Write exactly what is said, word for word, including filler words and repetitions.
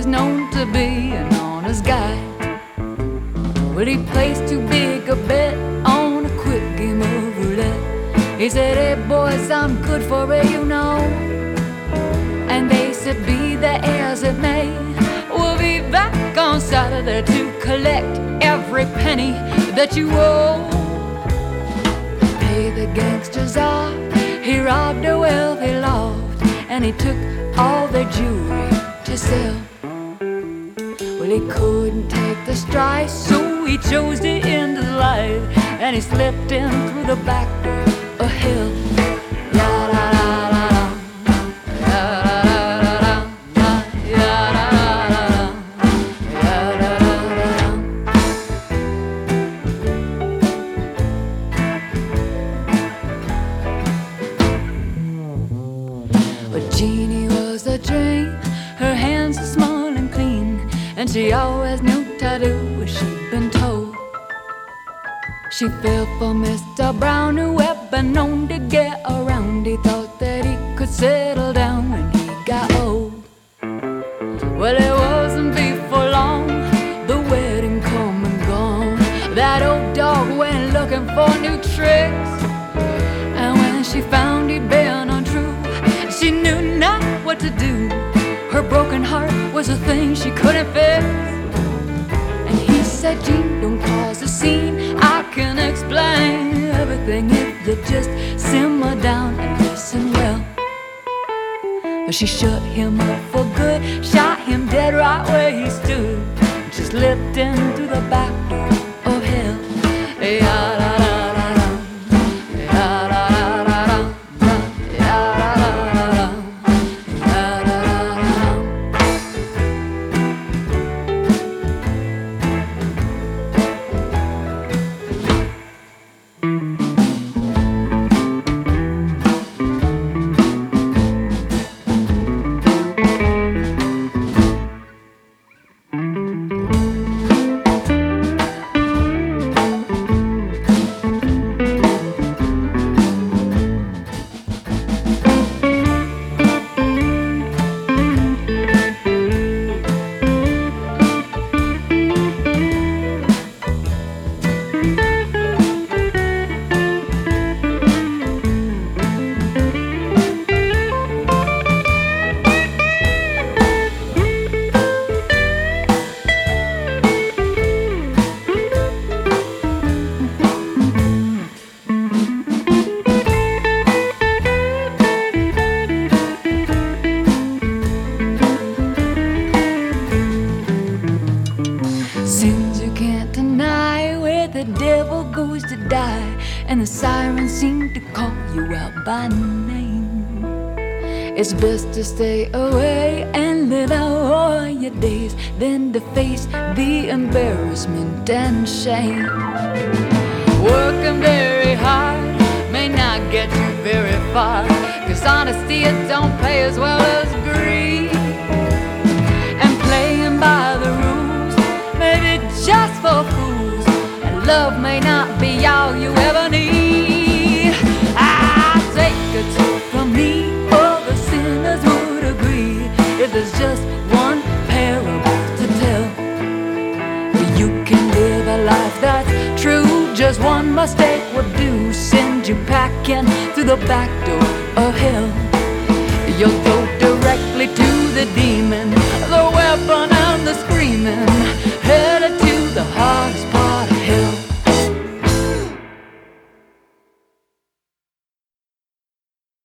known to be an honest guy. Well, he placed too big a bet on a quick game of roulette. He said, hey boys, I'm good for it, you know. And they said, be that as it may, we'll be back on Saturday to collect every penny that you owe. Pay the gangsters off, he robbed a wealthy loft, and he took all their jewelry to sell. Well, he couldn't take the strife, so he chose to end his life, and he slipped in through the back door of hell. But Jeannie was a dream, her hands were small and clean, and she always knew to do what she'd been told. She fell for Mister Brown, who had been known to get around. He thought that he could settle down when he got old. Well, it wasn't before long, the wedding come and gone. That old dog went looking for new tricks, and when she found he'd been untrue, she knew not what to do. Her broken heart was a thing she couldn't fix. And he said, Jean, don't cause a scene, I can explain everything if you just simmer down and listen well. But she shut him up for good, shot him dead right where he stood, and she slipped in through the back door of hell. Sins you can't deny, where the devil goes to die, and the sirens seem to call you out by name. It's best to stay away and live out all your days than to face the embarrassment and shame. Working very hard may not get you very far, 'cause honesty it don't pay as well as greed. And playing by the rules, maybe just for fools, and love may not be all you ever need. I'll take a tip from me, all the sinners would agree, if there's just one parable to tell, you can live a life that's true. Just one mistake would do, send you packing through the back door of hell. You'll go directly to the demon